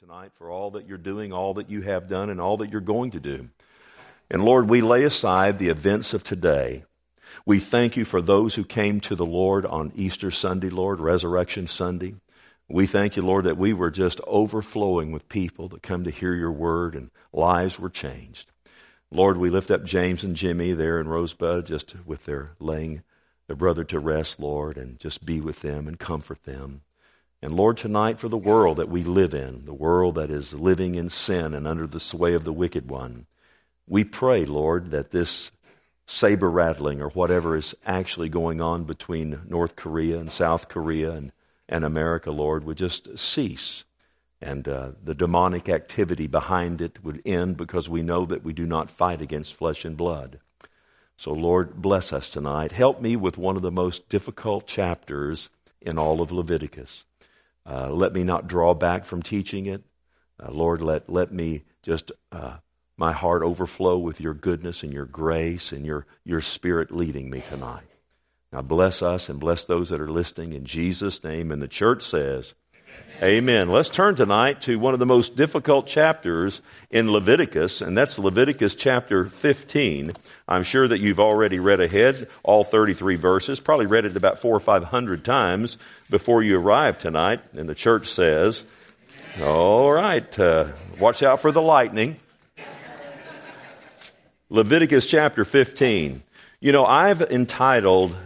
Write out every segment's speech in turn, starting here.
tonight for all that you're doing, all that you have done, and all that you're going to do. And Lord, we lay aside the events of today. We thank you for those who came to the Lord on Easter Sunday, Lord, Resurrection Sunday. We thank you, Lord, that we were just overflowing with people that come to hear your word and lives were changed. Lord, we lift up James and Jimmy there in Rosebud, just with their laying their brother to rest, Lord, and just be with them and comfort them. And Lord, tonight for the world that we live in, the world that is living in sin and under the sway of the wicked one, we pray, Lord, that this saber rattling or whatever is actually going on between North Korea and South Korea and America, Lord, would just cease. And the demonic activity behind it would end, because we know that we do not fight against flesh and blood. So, Lord, bless us tonight. Help me with one of the most difficult chapters in all of Leviticus. Let me not draw back from teaching it. Lord, let me just, my heart overflow with your goodness and your grace and your Spirit leading me tonight. Now bless us and bless those that are listening in Jesus' name. And the church says, Amen. Let's turn tonight to one of the most difficult chapters in Leviticus, and that's Leviticus chapter 15. I'm sure that you've already read ahead, all 33 verses, probably read it about 400 or 500 times before you arrived tonight. And the church says, all right, watch out for the lightning. Leviticus chapter 15. You know, I've entitled,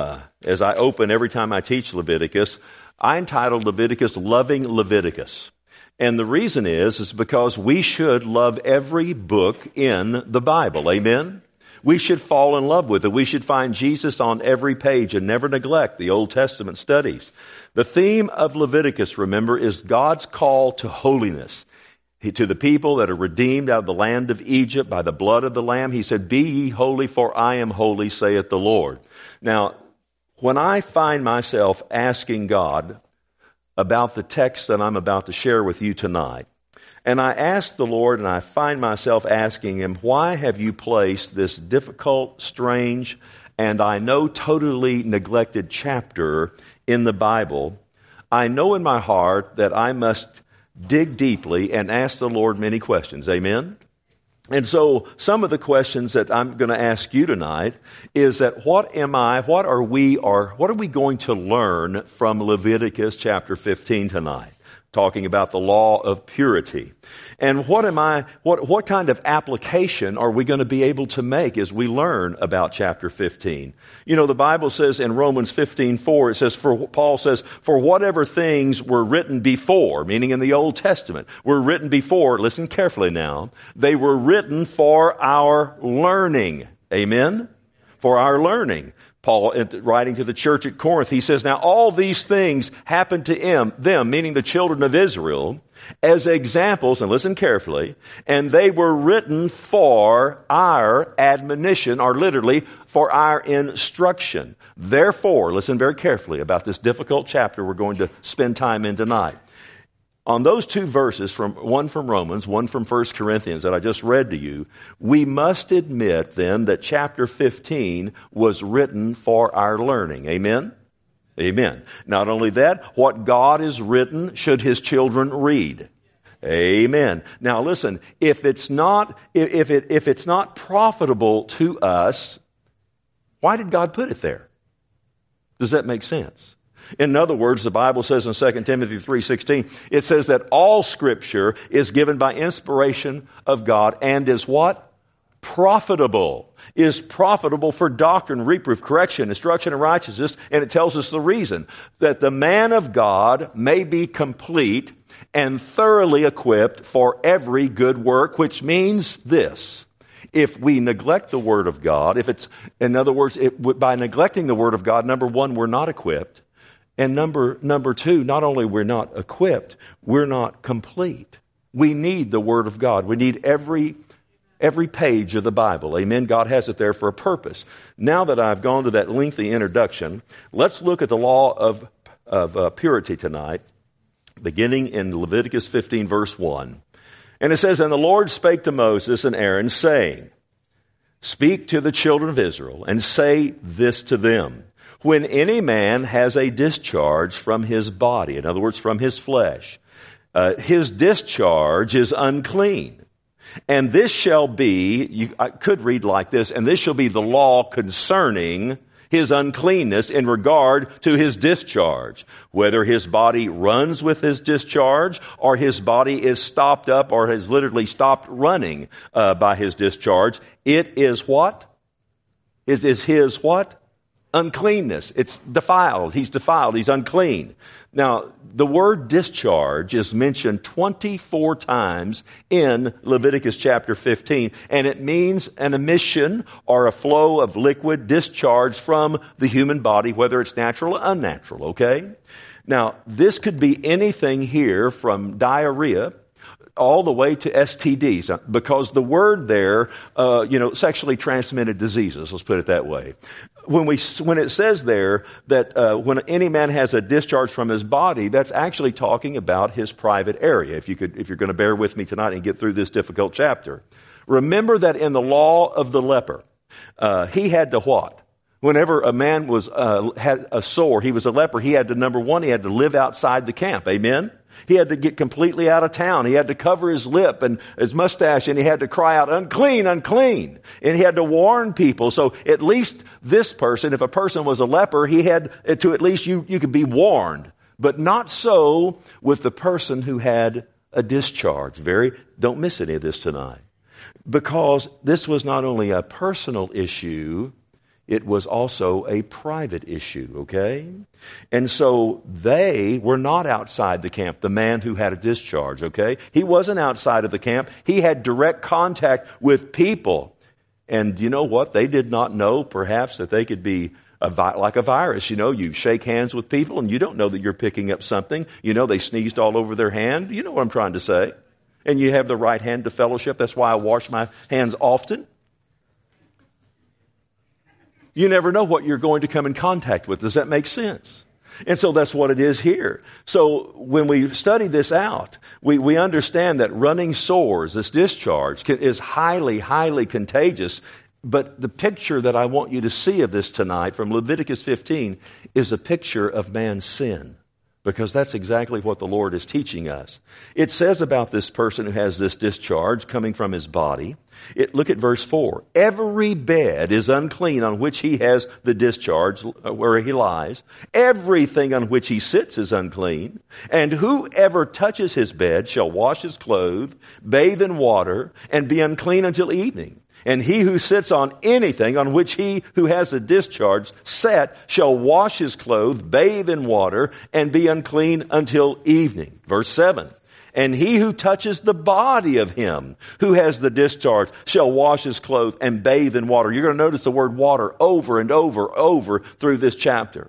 as I open every time I teach Leviticus, I entitled Leviticus, Loving Leviticus. And the reason is because we should love every book in the Bible. Amen? We should fall in love with it. We should find Jesus on every page and never neglect the Old Testament studies. The theme of Leviticus, remember, is God's call to holiness. To the people that are redeemed out of the land of Egypt by the blood of the Lamb, he said, "Be ye holy, for I am holy, saith the Lord." Now, when I find myself asking God about the text that I'm about to share with you tonight, and I ask the Lord and I find myself asking Him, why have you placed this difficult, strange, and I know totally neglected chapter in the Bible, I know in my heart that I must dig deeply and ask the Lord many questions. Amen? And so some of the questions that I'm going to ask you tonight is that what are we going to learn from Leviticus chapter 15 tonight? Talking about the law of purity. And what kind of application are we going to be able to make as we learn about chapter 15? You know, the Bible says in Romans 15:4, it says, Paul says, for whatever things were written before, meaning in the Old Testament, were written before, listen carefully now, they were written for our learning. Amen? For our learning. Paul, writing to the church at Corinth, he says, now all these things happened to them, meaning the children of Israel, as examples, and listen carefully, and they were written for our admonition, or literally for our instruction. Therefore, listen very carefully about this difficult chapter we're going to spend time in tonight. On those two verses, one from Romans, one from 1 Corinthians that I just read to you, we must admit then that chapter 15 was written for our learning. Amen? Amen. Not only that, what God has written should His children read. Amen. Now listen, if it's not profitable to us, why did God put it there? Does that make sense? In other words, the Bible says in 2 Timothy 3:16, it says that all Scripture is given by inspiration of God and is what? Profitable. Is profitable for doctrine, reproof, correction, instruction in righteousness, and it tells us the reason. That the man of God may be complete and thoroughly equipped for every good work, which means this. If we neglect the Word of God, in other words, by neglecting the Word of God, number one, we're not equipped. And number two, not only we're not equipped, we're not complete. We need the Word of God. We need every page of the Bible. Amen. God has it there for a purpose. Now that I've gone to that lengthy introduction, let's look at the law of purity tonight, beginning in Leviticus 15, verse 1. And it says, and the Lord spake to Moses and Aaron, saying, speak to the children of Israel, and say this to them. When any man has a discharge from his body, in other words, from his flesh, his discharge is unclean. And this shall be, I could read like this, and this shall be the law concerning his uncleanness in regard to his discharge. Whether his body runs with his discharge, or his body is stopped up, or has literally stopped running by his discharge, it is what? It is his what? Uncleanness. It's defiled. He's defiled. He's unclean. Now, the word discharge is mentioned 24 times in Leviticus chapter 15, and it means an emission or a flow of liquid discharge from the human body, whether it's natural or unnatural, okay? Now, this could be anything here from diarrhea all the way to STDs, because the word there, sexually transmitted diseases, let's put it that way. When it says there that when any man has a discharge from his body, that's actually talking about his private area. If you're going to bear with me tonight and get through this difficult chapter, remember that in the law of the leper, he had to what? Whenever a man had a sore, he was a leper. He had to, number one, he had to live outside the camp. Amen. He had to get completely out of town. He had to cover his lip and his mustache, and he had to cry out, unclean, unclean. And he had to warn people. So at least this person, if a person was a leper, he had to at least you could be warned. But not so with the person who had a discharge. Don't miss any of this tonight. Because this was not only a personal issue, it was also a private issue, okay? And so they were not outside the camp, the man who had a discharge, okay? He wasn't outside of the camp. He had direct contact with people. And you know what? They did not know, perhaps, that they could be like a virus. You shake hands with people and you don't know that you're picking up something. They sneezed all over their hand. You know what I'm trying to say. And you have the right hand to fellowship. That's why I wash my hands often. You never know what you're going to come in contact with. Does that make sense? And so that's what it is here. So when we study this out, we understand that running sores, this discharge, is highly, highly contagious. But the picture that I want you to see of this tonight from Leviticus 15 is a picture of man's sin. Because that's exactly what the Lord is teaching us. It says about this person who has this discharge coming from his body. Look at verse 4. Every bed is unclean on which he has the discharge, where he lies. Everything on which he sits is unclean. And whoever touches his bed shall wash his clothes, bathe in water, and be unclean until evening. And he who sits on anything on which he who has a discharge set shall wash his clothes, bathe in water, and be unclean until evening. Verse 7. And he who touches the body of him who has the discharge shall wash his clothes and bathe in water. You're going to notice the word water over and over through this chapter.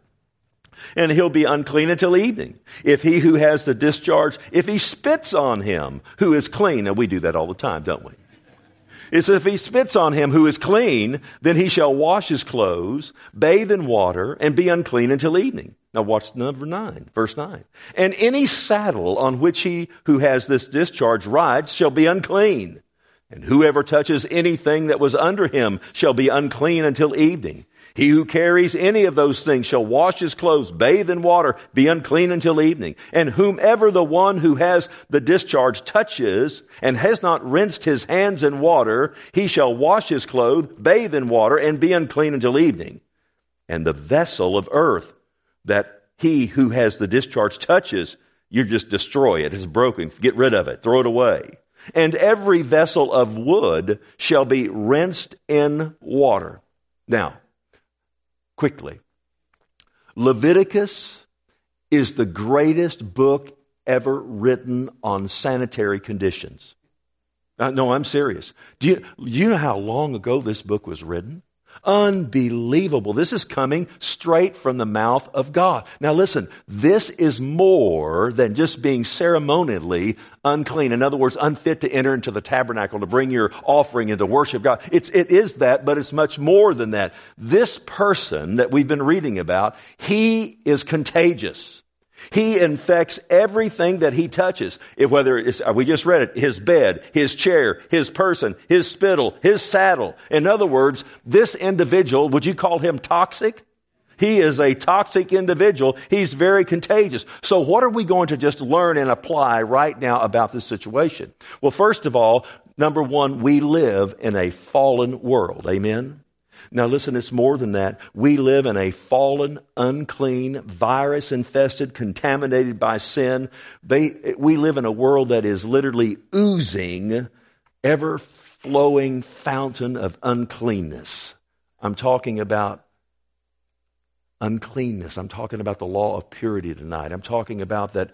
And he'll be unclean until evening. If he who has the discharge, if he spits on him who is clean, and we do that all the time, don't we? It's if he spits on him who is clean, then he shall wash his clothes, bathe in water, and be unclean until evening. Now watch verse 9. And any saddle on which he who has this discharge rides shall be unclean. And whoever touches anything that was under him shall be unclean until evening. He who carries any of those things shall wash his clothes, bathe in water, be unclean until evening. And whomever the one who has the discharge touches and has not rinsed his hands in water, he shall wash his clothes, bathe in water, and be unclean until evening. And the vessel of earth that he who has the discharge touches, you just destroy it. It's broken. Get rid of it. Throw it away. And every vessel of wood shall be rinsed in water. Now, quickly, Leviticus is the greatest book ever written on sanitary conditions. No, I'm serious. Do you know how long ago this book was written? Unbelievable. This is coming straight from the mouth of God. Now listen, this is more than just being ceremonially unclean. In other words, unfit to enter into the tabernacle to bring your offering and to worship God. It is that, but it's much more than that. This person that we've been reading about, he is contagious. He infects everything that he touches. Whether it's, we just read it, his bed, his chair, his person, his spittle, his saddle. In other words, this individual, would you call him toxic? He is a toxic individual. He's very contagious. So what are we going to just learn and apply right now about this situation? Well, first of all, number one, we live in a fallen world. Amen? Now listen, it's more than that. We live in a fallen, unclean, virus-infested, contaminated by sin. We live in a world that is literally oozing, ever-flowing fountain of uncleanness. I'm talking about uncleanness. I'm talking about the law of purity tonight. I'm talking about that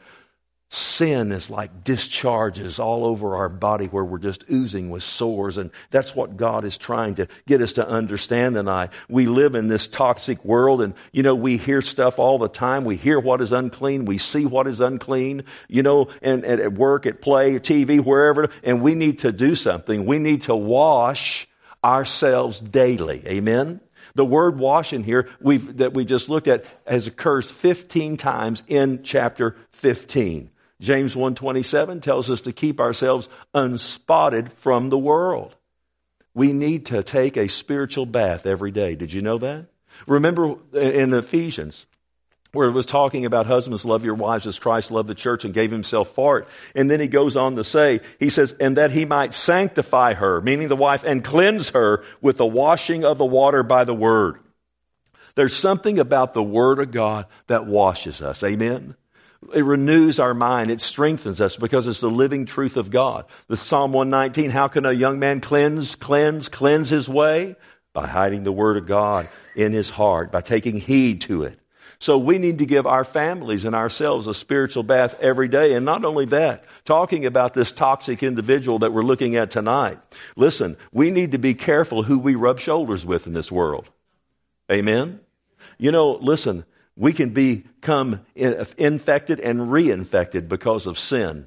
sin is like discharges all over our body where we're just oozing with sores. And that's what God is trying to get us to understand tonight. We live in this toxic world and, we hear stuff all the time. We hear what is unclean. We see what is unclean, and at work, at play, TV, wherever. And we need to do something. We need to wash ourselves daily. Amen? The word wash in here that we just looked at has occurs 15 times in chapter 15. James 1:27 tells us to keep ourselves unspotted from the world. We need to take a spiritual bath every day. Did you know that? Remember in Ephesians, where it was talking about husbands, love your wives as Christ loved the church and gave himself for it. And then he goes on to say, he says, and that he might sanctify her, meaning the wife, and cleanse her with the washing of the water by the word. There's something about the word of God that washes us. Amen? It renews our mind. It strengthens us because it's the living truth of God. The Psalm 119, how can a young man cleanse his way? By hiding the word of God in his heart, by taking heed to it. So we need to give our families and ourselves a spiritual bath every day. And not only that, talking about this toxic individual that we're looking at tonight. Listen, we need to be careful who we rub shoulders with in this world. Amen? Listen, we can become infected and reinfected because of sin.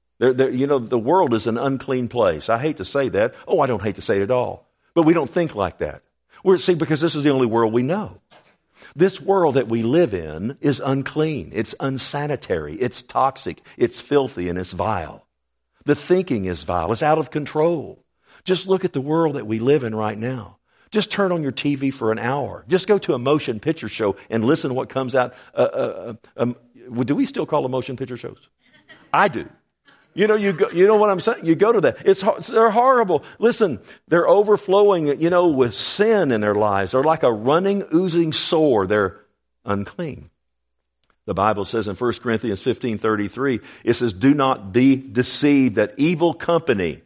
The world is an unclean place. I hate to say that. Oh, I don't hate to say it at all. But we don't think like that. Because this is the only world we know. This world that we live in is unclean. It's unsanitary. It's toxic. It's filthy and it's vile. The thinking is vile. It's out of control. Just look at the world that we live in right now. Just turn on your TV for an hour. Just go to a motion picture show and listen to what comes out. Do we still call them motion picture shows? I do. You know what I'm saying? You go to that. They're horrible. Listen, they're overflowing, with sin in their lives. They're like a running, oozing sore. They're unclean. The Bible says in 1 Corinthians 15:33, it says, do not be deceived that evil company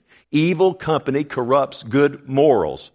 corrupts good morals.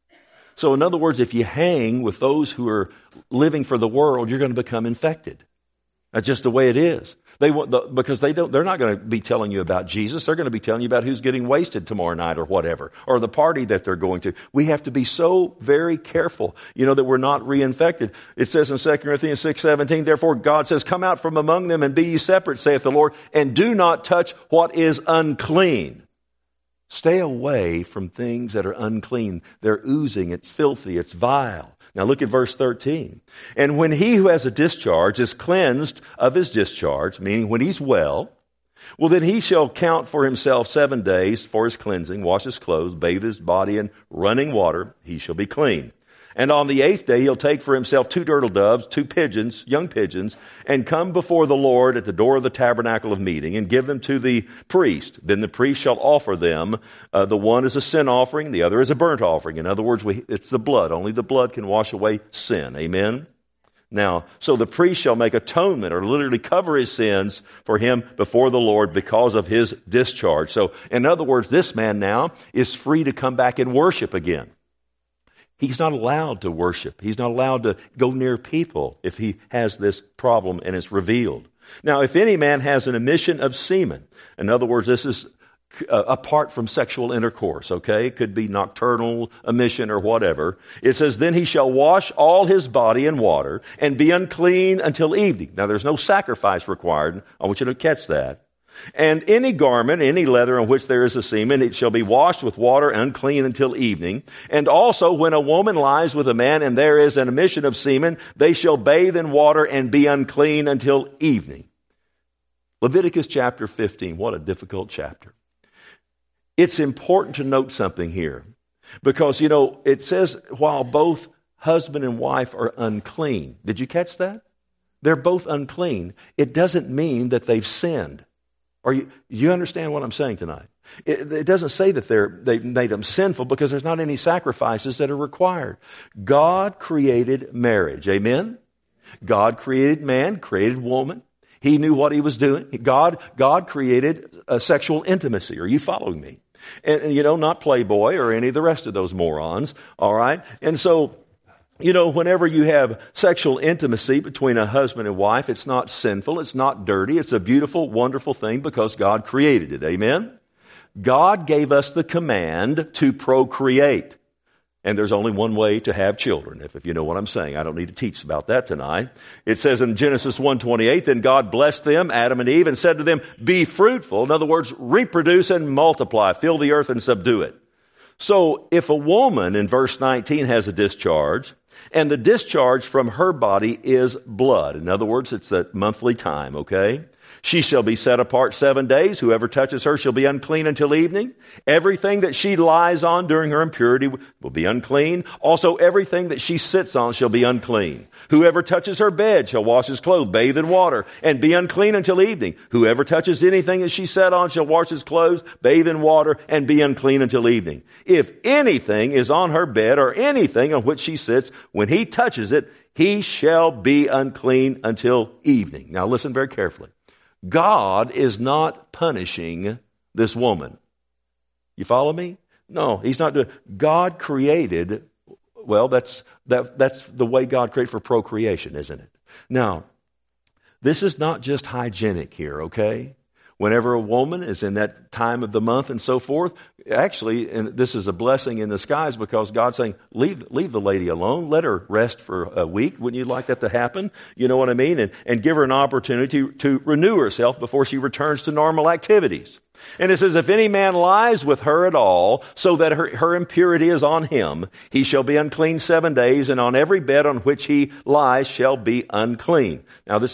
So in other words, if you hang with those who are living for the world, you're going to become infected. That's just the way it is. Because they're not going to be telling you about Jesus. They're going to be telling you about who's getting wasted tomorrow night or whatever, or the party that they're going to. We have to be so very careful, that we're not reinfected. It says in 2 Corinthians 6:17, therefore God says, come out from among them and be ye separate, saith the Lord, and do not touch what is unclean. Stay away from things that are unclean. They're oozing. It's filthy. It's vile. Now look at verse 13. And when he who has a discharge is cleansed of his discharge, meaning when he's well, then he shall count for himself 7 days for his cleansing, wash his clothes, bathe his body in running water. He shall be clean. And on the 8th day, he'll take for himself 2 turtle doves, 2 pigeons, young pigeons, and come before the Lord at the door of the tabernacle of meeting and give them to the priest. Then the priest shall offer them. The one is a sin offering, the other is a burnt offering. In other words, it's the blood. Only the blood can wash away sin. Amen? Now, so the priest shall make atonement or literally cover his sins for him before the Lord because of his discharge. So, in other words, this man now is free to come back and worship again. He's not allowed to worship. He's not allowed to go near people if he has this problem and it's revealed. Now, if any man has an emission of semen, in other words, this is apart from sexual intercourse, okay? It could be nocturnal emission or whatever. It says, then he shall wash all his body in water and be unclean until evening. Now, there's no sacrifice required. I want you to catch that. And any garment, any leather on which there is a semen, it shall be washed with water and unclean until evening. And also when a woman lies with a man and there is an emission of semen, they shall bathe in water and be unclean until evening. Leviticus chapter 15, what a difficult chapter. It's important to note something here. Because, it says while both husband and wife are unclean. Did you catch that? They're both unclean. It doesn't mean that they've sinned. You understand what I'm saying tonight? It doesn't say that they've made them sinful because there's not any sacrifices that are required. God created marriage. Amen? God created man, created woman. He knew what he was doing. God created a sexual intimacy. Are you following me? And not Playboy or any of the rest of those morons. All right? And so, whenever you have sexual intimacy between a husband and wife, it's not sinful. It's not dirty. It's a beautiful, wonderful thing because God created it. Amen? God gave us the command to procreate. And there's only one way to have children, if you know what I'm saying. I don't need to teach about that tonight. It says in Genesis 1:28, then God blessed them, Adam and Eve, and said to them, be fruitful. In other words, reproduce and multiply. Fill the earth and subdue it. So if a woman in verse 19 has a discharge, and the discharge from her body is blood. In other words, it's a monthly time, okay? She shall be set apart 7 days. Whoever touches her shall be unclean until evening. Everything that she lies on during her impurity will be unclean. Also, everything that she sits on shall be unclean. Whoever touches her bed shall wash his clothes, bathe in water, and be unclean until evening. Whoever touches anything that she sat on shall wash his clothes, bathe in water, and be unclean until evening. If anything is on her bed or anything on which she sits, when he touches it, he shall be unclean until evening. Now listen very carefully. God is not punishing this woman. You follow me? No, he's not doing. God created, well, that's the way God created for procreation, isn't it? Now, this is not just hygienic here, okay? Whenever a woman is in that time of the month and so forth, actually, and this is a blessing in disguise because God's saying, leave the lady alone. Let her rest for a week. Wouldn't you like that to happen? You know what I mean? And give her an opportunity to renew herself before she returns to normal activities. And it says, if any man lies with her at all, so that her impurity is on him, he shall be unclean 7 days, and on every bed on which he lies shall be unclean. Now this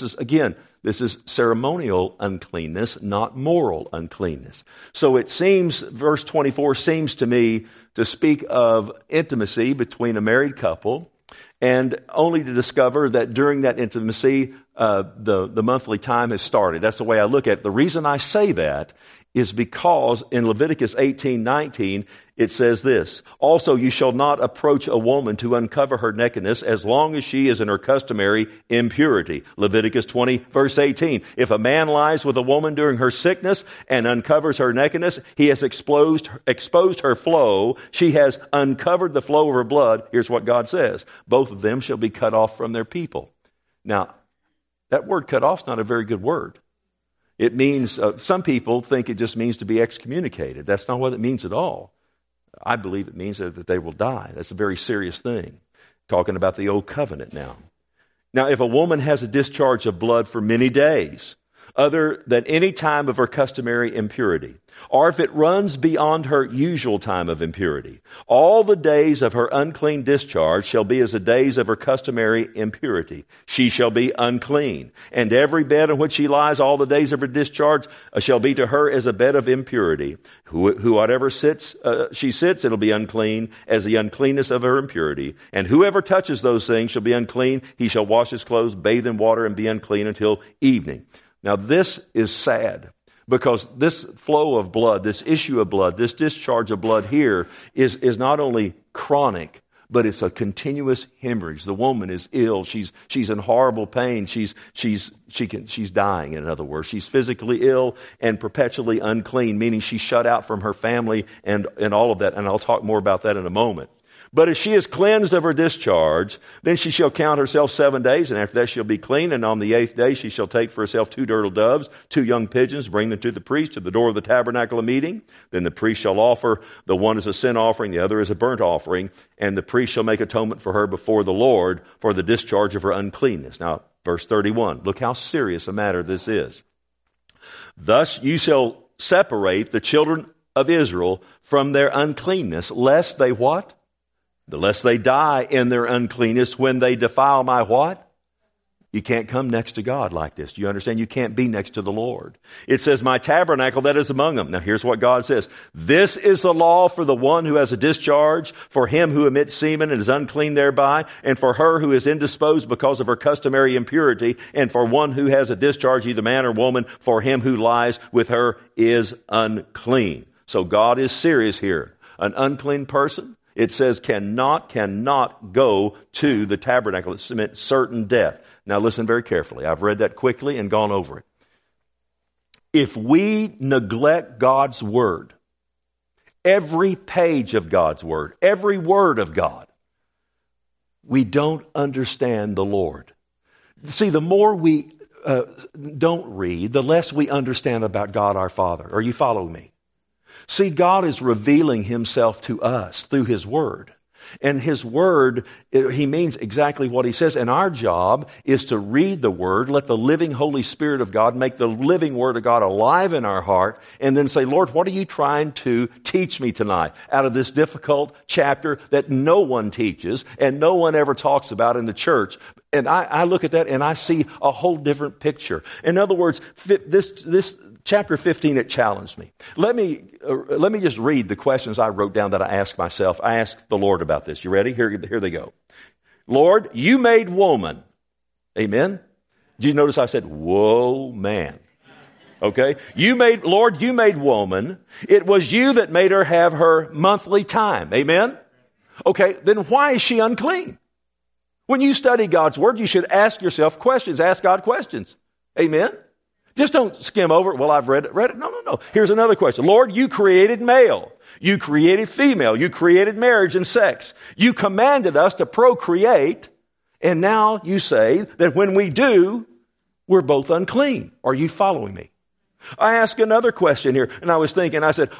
is ceremonial uncleanness, not moral uncleanness. So it seems, verse 24 seems to me to speak of intimacy between a married couple, and only to discover that during that intimacy, the monthly time has started. That's the way I look at it. The reason I say that is because in Leviticus 18:19, it says this, also you shall not approach a woman to uncover her nakedness as long as she is in her customary impurity. Leviticus 20 verse 18, if a man lies with a woman during her sickness and uncovers her nakedness, he has exposed her flow. She has uncovered the flow of her blood. Here's what God says, both of them shall be cut off from their people. Now, that word cut off is not a very good word. It means, some people think it just means to be excommunicated. That's not what it means at all. I believe it means that they will die. That's a very serious thing. Talking about the old covenant now. Now, if a woman has a discharge of blood for many days, other than any time of her customary impurity, or if it runs beyond her usual time of impurity, all the days of her unclean discharge shall be as the days of her customary impurity. She shall be unclean. And every bed on which she lies all the days of her discharge shall be to her as a bed of impurity. Whoever she sits, it'll be unclean as the uncleanness of her impurity. And whoever touches those things shall be unclean. He shall wash his clothes, bathe in water, and be unclean until evening. Now this is sad. Because this flow of blood, this issue of blood, this discharge of blood here is not only chronic, but it's a continuous hemorrhage. The woman is ill. She's in horrible pain. She's dying, in other words. She's physically ill and perpetually unclean, meaning she's shut out from her family and all of that. And I'll talk more about that in a moment. But if she is cleansed of her discharge, then she shall count herself 7 days, and after that she'll be clean. And on the 8th day she shall take for herself 2 turtle doves, 2 young pigeons, bring them to the priest to the door of the tabernacle of meeting. Then the priest shall offer, the one as a sin offering, the other as a burnt offering, and the priest shall make atonement for her before the Lord for the discharge of her uncleanness. Now, verse 31, look how serious a matter this is. Thus you shall separate the children of Israel from their uncleanness, lest they what? Lest they die in their uncleanness when they defile my what? You can't come next to God like this. Do you understand? You can't be next to the Lord. It says, my tabernacle that is among them. Now here's what God says. This is the law for the one who has a discharge, for him who emits semen and is unclean thereby, and for her who is indisposed because of her customary impurity, and for one who has a discharge, either man or woman, for him who lies with her is unclean. So God is serious here. An unclean person, it says, cannot go to the tabernacle. It meant certain death. Now listen very carefully. I've read that quickly and gone over it. If we neglect God's Word, every page of God's Word, every word of God, we don't understand the Lord. See, the more we don't read, the less we understand about God our Father. Are you following me? See, God is revealing Himself to us through His Word. And His Word, He means exactly what He says. And our job is to read the Word, let the living Holy Spirit of God make the living Word of God alive in our heart, and then say, Lord, what are you trying to teach me tonight out of this difficult chapter that no one teaches and no one ever talks about in the church? And I look at that and I see a whole different picture. In other words, this chapter 15, it challenged me. Let me just read the questions I wrote down that I asked myself. I asked the Lord about this. You ready? Here they go. Lord, you made woman. Amen? Did you notice I said, whoa, man? Okay? Lord, you made woman. It was you that made her have her monthly time. Amen? Okay, then why is she unclean? When you study God's Word, you should ask yourself questions. Ask God questions. Amen? Just don't skim over it. Well, I've read it. No. Here's another question. Lord, you created male. You created female. You created marriage and sex. You commanded us to procreate. And now you say that when we do, we're both unclean. Are you following me? I ask another question here. And I was thinking, I said,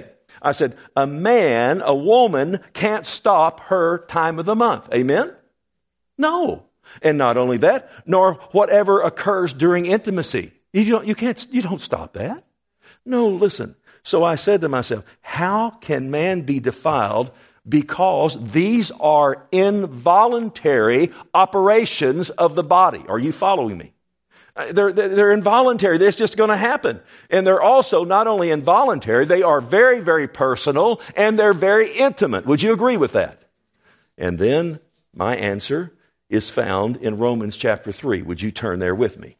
a woman can't stop her time of the month. Amen? No. And not only that, nor whatever occurs during intimacy. You don't stop that. No, listen. So I said to myself, how can man be defiled? Because these are involuntary operations of the body. Are you following me? They're involuntary. That's just going to happen. And they're also not only involuntary, they are very, very personal and they're very intimate. Would you agree with that? And then my answer is found in Romans chapter 3. Would you turn there with me?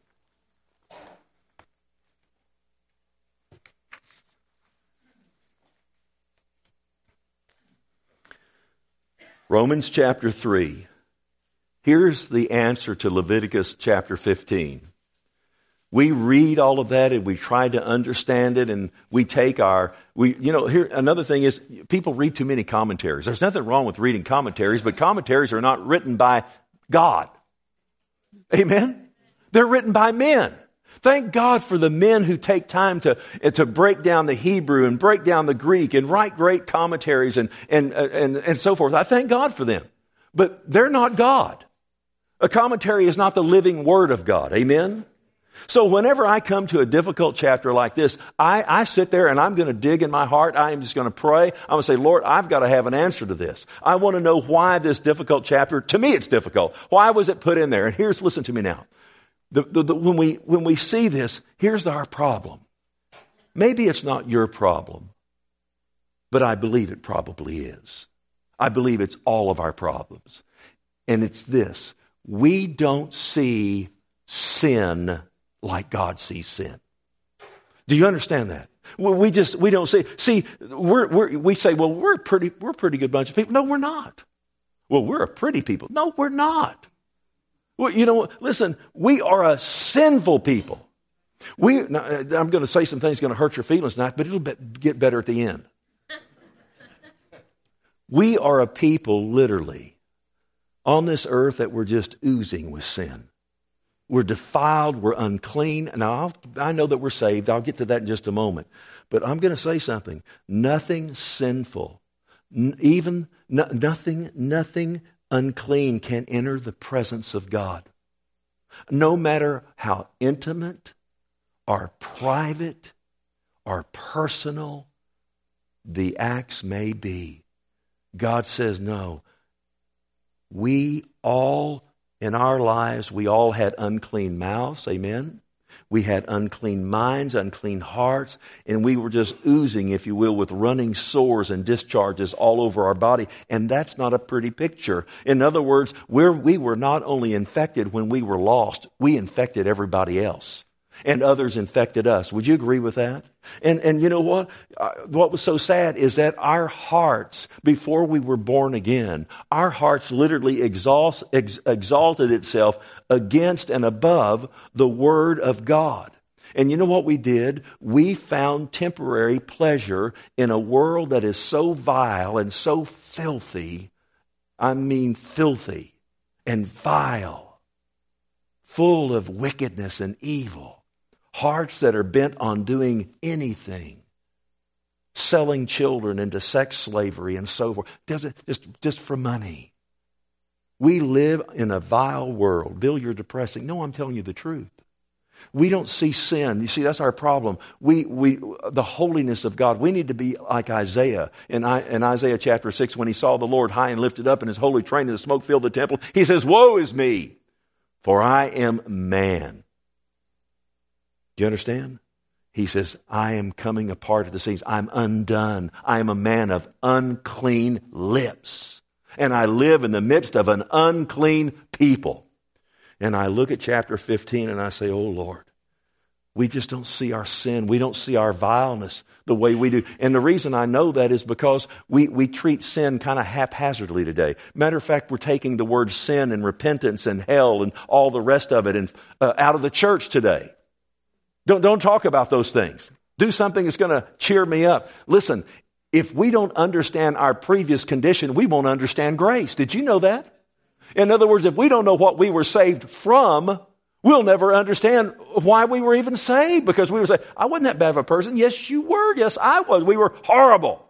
Romans chapter 3. Here's the answer to Leviticus chapter 15. We read all of that and we try to understand it, and we take here, another thing is people read too many commentaries. There's nothing wrong with reading commentaries, but commentaries are not written by God. Amen? They're written by men. Thank God for the men who take time to break down the Hebrew and break down the Greek and write great commentaries and so forth. I thank God for them. But they're not God. A commentary is not the living Word of God. Amen? So whenever I come to a difficult chapter like this, I sit there and I'm going to dig in my heart. I am just going to pray. I'm going to say, Lord, I've got to have an answer to this. I want to know why this difficult chapter, to me it's difficult. Why was it put in there? And listen to me now. When we see this, here's our problem. Maybe it's not your problem, but I believe it probably is. I believe it's all of our problems. And it's this. We don't see sin like God sees sin. Do you understand that? We don't see. See, we say, well, we're a pretty good bunch of people. No, we're not. Well, we're a pretty people. No, we're not. Well, listen, we are a sinful people. I'm going to say some things going to hurt your feelings tonight, but it'll get better at the end. We are a people, literally, on this earth that we're just oozing with sin. We're defiled, we're unclean. Now, I know that we're saved. I'll get to that in just a moment. But I'm going to say something. Nothing sinful, nothing unclean can enter the presence of God. No matter how intimate or private or personal the acts may be, God says, no, we all in our lives, we all had unclean mouths. Amen. We had unclean minds, unclean hearts, and we were just oozing, if you will, with running sores and discharges all over our body. And that's not a pretty picture. In other words, we were not only infected when we were lost, we infected everybody else. And others infected us. Would you agree with that? And you know what? What was so sad is that our hearts, before we were born again, our hearts literally exalted itself against and above the Word of God. And you know what we did? We found temporary pleasure in a world that is so vile and so filthy. I mean filthy and vile, full of wickedness and evil. Hearts that are bent on doing anything, selling children into sex slavery and so forth, just for money. We live in a vile world. Bill, you're depressing. No, I'm telling you the truth. We don't see sin. You see, that's our problem. The holiness of God. We need to be like Isaiah. In Isaiah chapter 6, when he saw the Lord high and lifted up in his holy train and the smoke filled the temple, he says, "Woe is me, for I am man." Do you understand? He says, I am coming apart at the seams. I'm undone. I am a man of unclean lips. And I live in the midst of an unclean people. And I look at chapter 15 and I say, oh Lord, we just don't see our sin. We don't see our vileness the way we do. And the reason I know that is because we treat sin kind of haphazardly today. Matter of fact, we're taking the word sin and repentance and hell and all the rest of it and out of the church today. Don't talk about those things. Do something that's going to cheer me up. Listen, if we don't understand our previous condition, we won't understand grace. Did you know that? In other words, if we don't know what we were saved from, we'll never understand why we were even saved. Because we would say, I wasn't that bad of a person. Yes, you were. Yes, I was. We were horrible.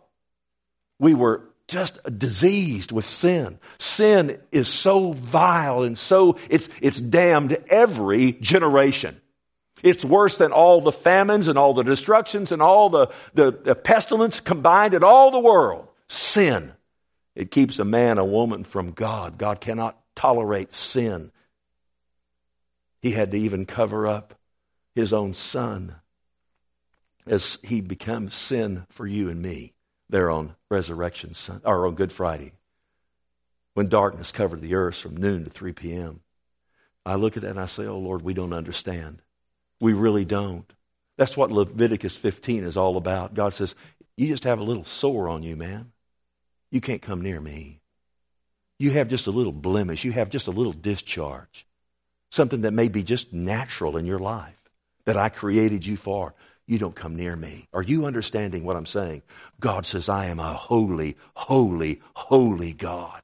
We were just diseased with sin. Sin is so vile and so it's damned every generation. It's worse than all the famines and all the destructions and all the pestilence combined in all the world. Sin. It keeps a man, a woman from God. God cannot tolerate sin. He had to even cover up his own son as he becomes sin for you and me there on Resurrection Sunday, or on Good Friday, when darkness covered the earth from noon to 3 p.m. I look at that and I say, oh Lord, we don't understand. We really don't. That's what Leviticus 15 is all about. God says, you just have a little sore on you, man. You can't come near me. You have just a little blemish. You have just a little discharge. Something that may be just natural in your life that I created you for. You don't come near me. Are you understanding what I'm saying? God says, I am a holy, holy, holy God.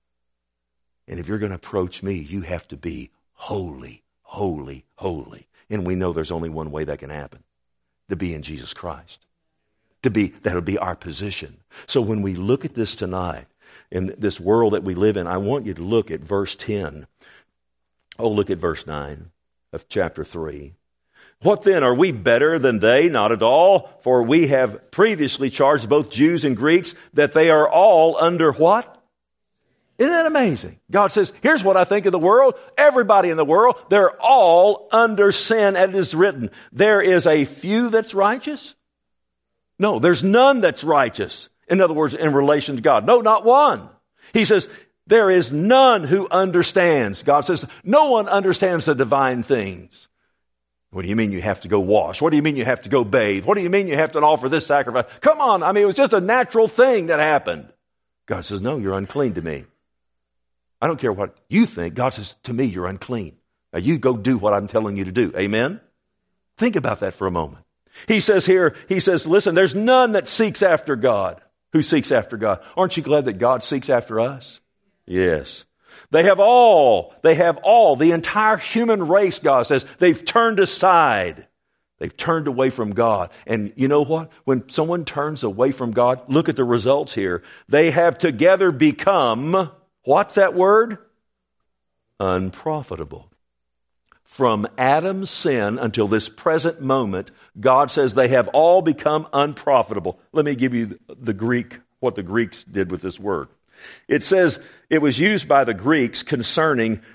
And if you're going to approach me, you have to be holy, holy, holy. And we know there's only one way that can happen. To be in Jesus Christ. That'll be our position. So when we look at this tonight, in this world that we live in, I want you to look at verse 10. Oh, look at verse 9 of chapter 3. What then? Are we better than they? Not at all. For we have previously charged both Jews and Greeks that they are all under what? Isn't that amazing? God says, here's what I think of the world. Everybody in the world, they're all under sin, as it is written. There is a few that's righteous. No, there's none that's righteous. In other words, in relation to God. No, not one. He says, there is none who understands. God says, no one understands the divine things. What do you mean you have to go wash? What do you mean you have to go bathe? What do you mean you have to offer this sacrifice? Come on, I mean, it was just a natural thing that happened. God says, no, you're unclean to me. I don't care what you think. God says, to me, you're unclean. Now you go do what I'm telling you to do. Amen? Think about that for a moment. He says here, listen, there's none that seeks after God. Who seeks after God? Aren't you glad that God seeks after us? Yes. They have all, the entire human race, God says, they've turned aside. They've turned away from God. And you know what? When someone turns away from God, look at the results here. They have together become, what's that word? Unprofitable. From Adam's sin until this present moment, God says they have all become unprofitable. Let me give you the Greek, what the Greeks did with this word. It says it was used by the Greeks concerning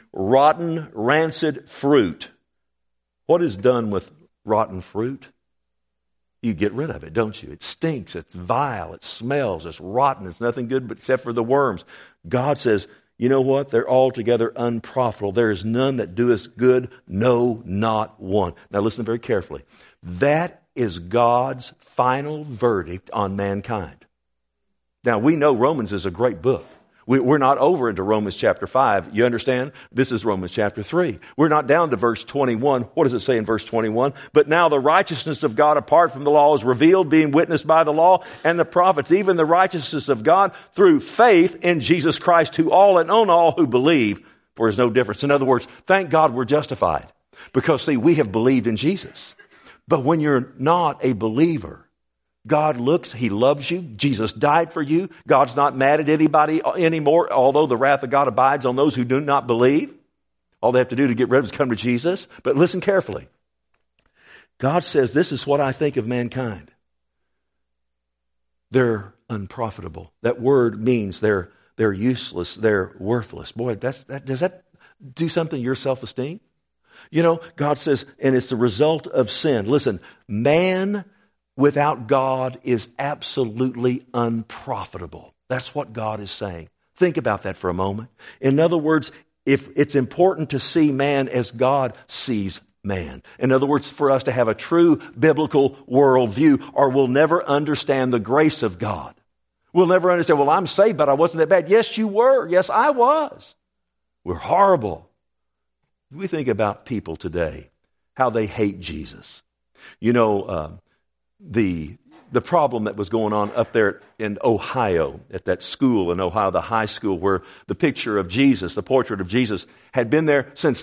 rotten, rancid fruit. What is done with rotten fruit? You get rid of it, don't you? It stinks, it's vile, it smells, it's rotten, it's nothing good but except for the worms. God says, you know what? They're altogether unprofitable. There is none that doeth good, no, not one. Now listen very carefully. That is God's final verdict on mankind. Now we know Romans is a great book. We're not over into Romans chapter 5. You understand? This is Romans chapter 3. We're not down to verse 21. What does it say in verse 21? But now the righteousness of God apart from the law is revealed, being witnessed by the law and the prophets, even the righteousness of God through faith in Jesus Christ, to all and on all who believe, for there's no difference. In other words, thank God we're justified. Because, see, we have believed in Jesus. But when you're not a believer, God looks, He loves you. Jesus died for you. God's not mad at anybody anymore, although the wrath of God abides on those who do not believe. All they have to do to get rid of it is come to Jesus. But listen carefully. God says, this is what I think of mankind. They're unprofitable. That word means they're useless. They're worthless. Boy, does that do something to your self-esteem? You know, God says, and it's the result of sin. Listen, man without God is absolutely unprofitable. That's what God is saying. Think about that for a moment. In other words, if it's important to see man as God sees man. In other words, for us to have a true biblical worldview, or we'll never understand the grace of God. We'll never understand, well, I'm saved, but I wasn't that bad. Yes, you were. Yes, I was. We're horrible. We think about people today, how they hate Jesus. You know, the problem that was going on up there in Ohio, at that school in Ohio, the high school, where the picture of Jesus, the portrait of Jesus, had been there since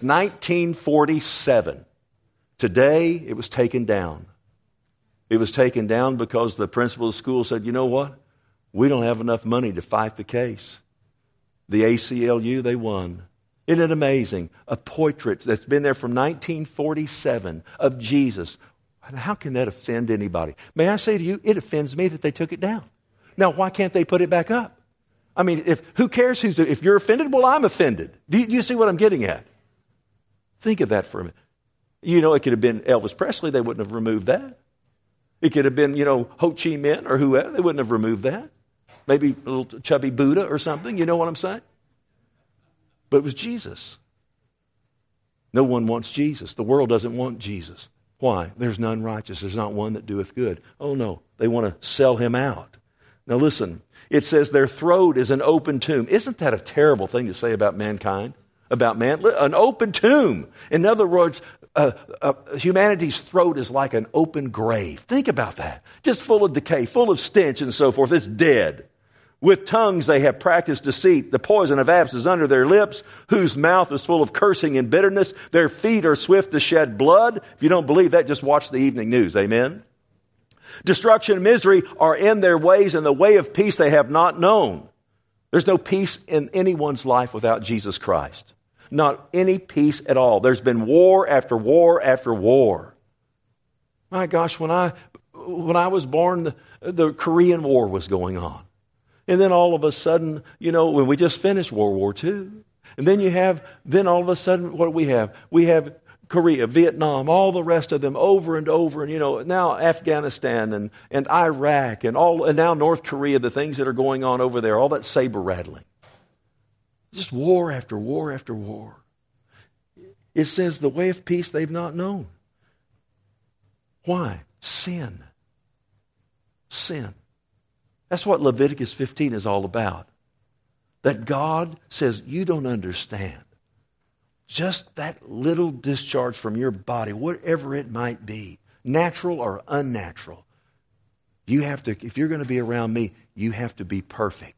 1947. Today, it was taken down. It was taken down because the principal of the school said, you know what? We don't have enough money to fight the case. The ACLU, they won. Isn't it amazing? A portrait that's been there from 1947 of Jesus. How can that offend anybody? May I say to you, it offends me that they took it down. Now, why can't they put it back up? I mean, who cares if you're offended? Well, I'm offended. Do you see what I'm getting at? Think of that for a minute. You know, it could have been Elvis Presley. They wouldn't have removed that. It could have been, Ho Chi Minh or whoever. They wouldn't have removed that. Maybe a little chubby Buddha or something. You know what I'm saying? But it was Jesus. No one wants Jesus. The world doesn't want Jesus. Why? There's none righteous. There's not one that doeth good. Oh no, they want to sell him out. Now listen, it says their throat is an open tomb. Isn't that a terrible thing to say about mankind? About man? An open tomb. In other words, humanity's throat is like an open grave. Think about that. Just full of decay, full of stench and so forth. It's dead. With tongues they have practiced deceit. The poison of apes is under their lips, whose mouth is full of cursing and bitterness. Their feet are swift to shed blood. If you don't believe that, just watch the evening news. Amen? Destruction and misery are in their ways, and the way of peace they have not known. There's no peace in anyone's life without Jesus Christ. Not any peace at all. There's been war after war after war. My gosh, when I was born, the Korean War was going on. And then all of a sudden, when we just finished World War II. And then all of a sudden, what do we have? We have Korea, Vietnam, all the rest of them over and over. And, now Afghanistan and Iraq and now North Korea, the things that are going on over there, all that saber rattling. Just war after war after war. It says the way of peace they've not known. Why? Sin. Sin. That's what Leviticus 15 is all about. That God says, you don't understand. Just that little discharge from your body, whatever it might be, natural or unnatural. If you're going to be around me, you have to be perfect.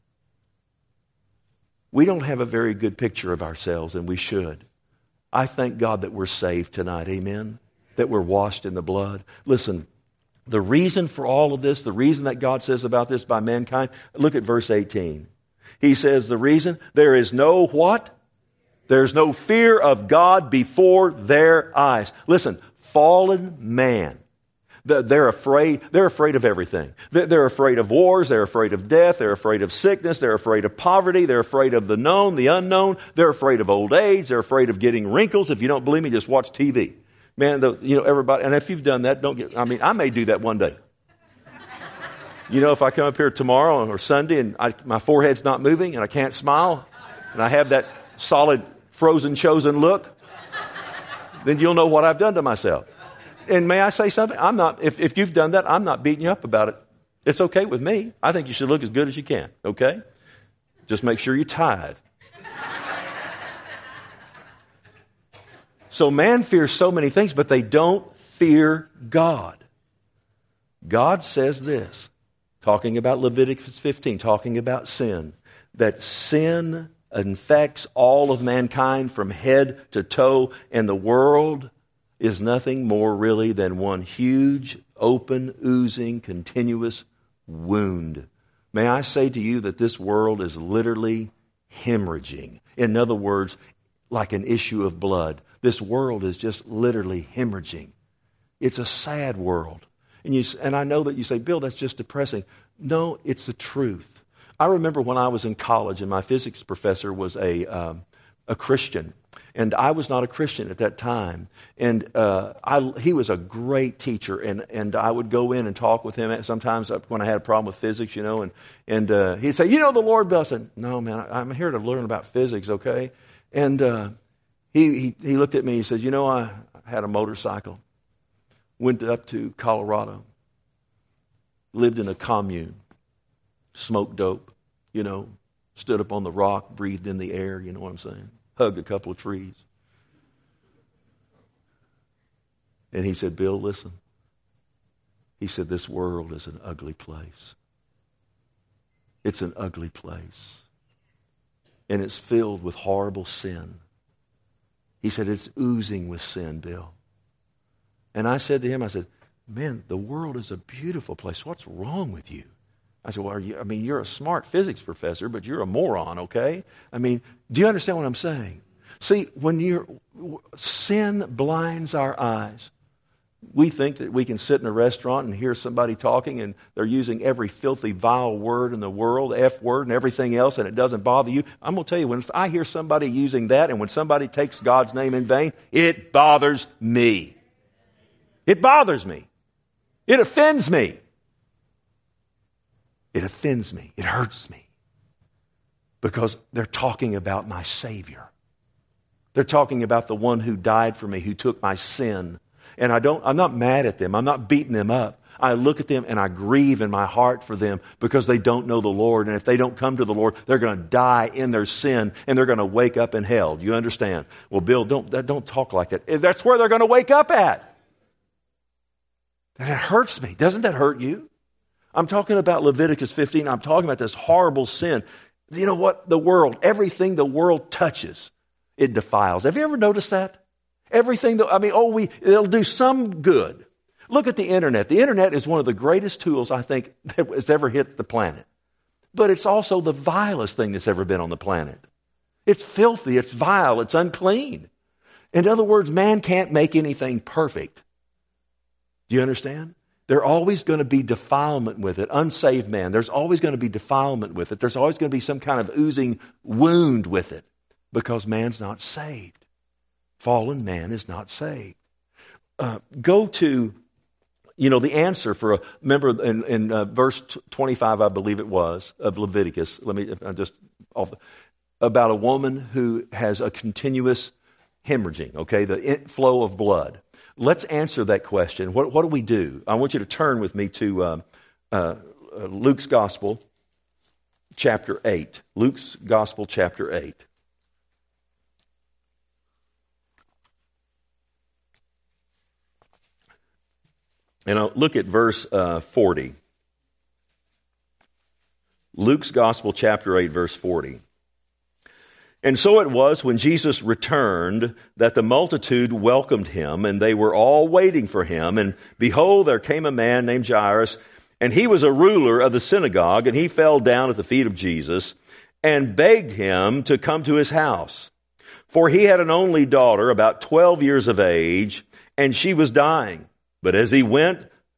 We don't have a very good picture of ourselves, and we should. I thank God that we're saved tonight, amen? That we're washed in the blood. Listen, the reason for all of this, the reason that God says about this by mankind, look at verse 18. He says the reason, there is no what? There's no fear of God before their eyes. Listen, fallen man. They're afraid of everything. They're afraid of wars. They're afraid of death. They're afraid of sickness. They're afraid of poverty. They're afraid of the known, the unknown. They're afraid of old age. They're afraid of getting wrinkles. If you don't believe me, just watch TV. Man, everybody, and if you've done that, I may do that one day. If I come up here tomorrow or Sunday and my forehead's not moving and I can't smile and I have that solid, frozen, chosen look, then you'll know what I've done to myself. And may I say something? If you've done that, I'm not beating you up about it. It's okay with me. I think you should look as good as you can, okay? Just make sure you tithe. So man fears so many things, but they don't fear God. God says this, talking about Leviticus 15, talking about sin, that sin infects all of mankind from head to toe, and the world is nothing more really than one huge, open, oozing, continuous wound. May I say to you that this world is literally hemorrhaging. In other words, like an issue of blood. This world is just literally hemorrhaging. It's a sad world. And I know that you say, Bill, that's just depressing. No, it's the truth. I remember when I was in college and my physics professor was a Christian. And I was not a Christian at that time. And he was a great teacher. And I would go in and talk with him sometimes when I had a problem with physics, and he'd say, the Lord does. I said, no, man, I'm here to learn about physics, okay? And he looked at me and said, I had a motorcycle, went up to Colorado, lived in a commune, smoked dope, stood up on the rock, breathed in the air, you know what I'm saying? Hugged a couple of trees. And he said, Bill, listen. He said, this world is an ugly place. It's an ugly place. And it's filled with horrible sin. He said, it's oozing with sin, Bill. And I said to him, man, the world is a beautiful place. What's wrong with you? I said, well, you're a smart physics professor, but you're a moron, okay? Do you understand what I'm saying? See, sin blinds our eyes. We think that we can sit in a restaurant and hear somebody talking and they're using every filthy, vile word in the world, F word and everything else, and it doesn't bother you. I'm going to tell you, when I hear somebody using that and when somebody takes God's name in vain, it bothers me. It bothers me. It offends me. It offends me. It hurts me. Because they're talking about my Savior. They're talking about the one who died for me, who took my sin. And I'm not mad at them. I'm not beating them up. I look at them and I grieve in my heart for them because they don't know the Lord. And if they don't come to the Lord, they're going to die in their sin and they're going to wake up in hell. Do you understand? Well, Bill, don't talk like that. That's where they're going to wake up at. And it hurts me. Doesn't that hurt you? I'm talking about Leviticus 15. I'm talking about this horrible sin. You know what? The world, everything the world touches, it defiles. Have you ever noticed that? Everything, it'll do some good. Look at the internet. The internet is one of the greatest tools, I think, that has ever hit the planet. But it's also the vilest thing that's ever been on the planet. It's filthy, it's vile, it's unclean. In other words, man can't make anything perfect. Do you understand? There's always going to be defilement with it. Unsaved man, there's always going to be defilement with it. There's always going to be some kind of oozing wound with it because man's not saved. Fallen man is not saved. Go to, the answer for remember in verse 25, I believe it was, of Leviticus. About a woman who has a continuous hemorrhaging, okay, the flow of blood. Let's answer that question. What do we do? I want you to turn with me to Luke's Gospel, chapter 8. Luke's Gospel, chapter 8. And I'll look at verse 40. Luke's Gospel, chapter 8, verse 40. And so it was when Jesus returned that the multitude welcomed him, and they were all waiting for him. And behold, there came a man named Jairus, and he was a ruler of the synagogue, and he fell down at the feet of Jesus and begged him to come to his house. For he had an only daughter, about 12 years of age, and she was dying. But as he went